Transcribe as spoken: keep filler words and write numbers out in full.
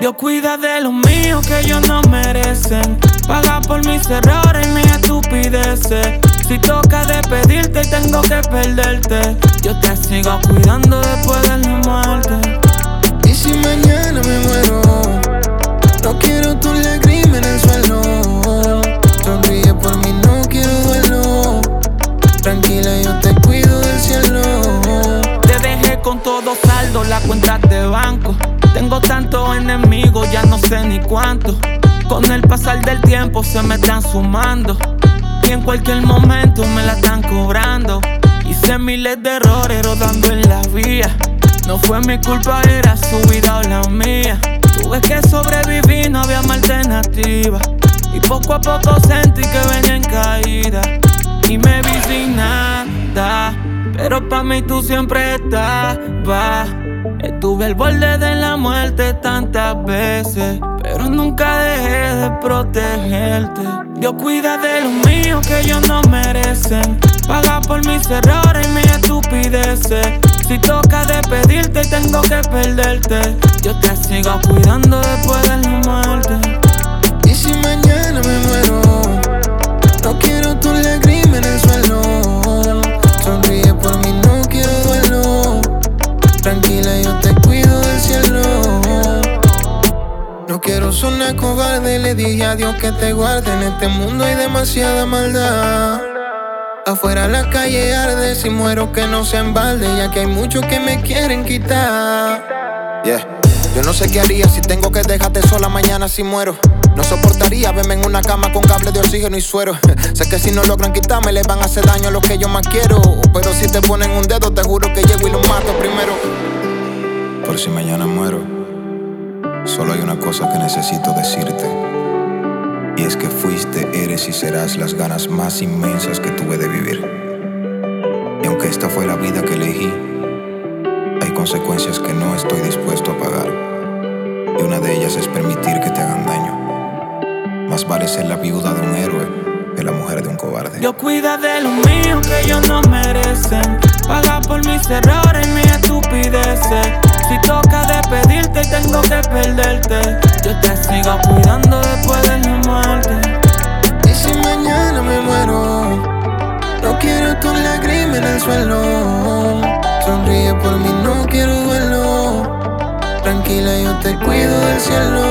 Dios cuida de los míos que ellos no merecen. Paga por mis errores y mis estupideces. Si toca despedirte y tengo que perderte, yo te sigo cuidando después de la muerte. Y si mañana me muero, no quiero tus lágrimas en el suelo. Sonríe por mí, no quiero duelo. Tranquila, yo te cuido del cielo. Te dejé con todo saldo, la cuenta de banco. Tengo tantos enemigos, ya no sé ni cuánto. Con el pasar del tiempo se me están sumando y en cualquier momento me la están cobrando. Hice miles de errores rodando en la vía. No fue mi culpa, era su vida o la mía. Tuve que sobrevivir, no había más alternativa. Y poco a poco sentí que venía en caída. Y me vi sin nada, pero pa' mí tú siempre estabas. Estuve al borde de la muerte tantas veces, pero nunca dejé de protegerte. Dios cuida de los míos que ellos no merecen. Paga por mis errores y mis estupideces. Si toca despedirte y tengo que perderte, yo te sigo cuidando después de la muerte. Y si mañana me muero, no quiero tus lágrimas en el suelo. Sonríe por mí, no quiero duelo. Tranquila, yo te cuido del cielo. No quiero sonar cobarde, le dije a Dios que te guarde. En este mundo hay demasiada maldad. Afuera la calle arde, si muero que no sea en balde, ya que hay muchos que me quieren quitar. Yeah. Yo no sé qué haría si tengo que dejarte sola mañana si muero. No soportaría verme en una cama con cable de oxígeno y suero. Sé que si no logran quitarme le van a hacer daño a los que yo más quiero. Pero si te ponen un dedo te juro que llego y los mato primero. Por si mañana muero, solo hay una cosa que necesito decirte. Y es que fuiste, eres y serás las ganas más inmensas que tuve de vivir. Y aunque esta fue la vida que elegí, hay consecuencias que no estoy dispuesto a pagar. Y una de ellas es permitir que te hagan daño. Más vale ser la viuda de un héroe que la mujer de un cobarde. Dios cuida de los míos que ellos no merecen. Paga por mis errores y mis estupideces. Si toca despedirte y tengo que perderte, yo te sigo cuidando después de la muerte. Y si mañana me muero, no quiero tus lágrimas en el suelo. Sonríe por mí, no quiero duelo. Tranquila, yo te cuido del cielo.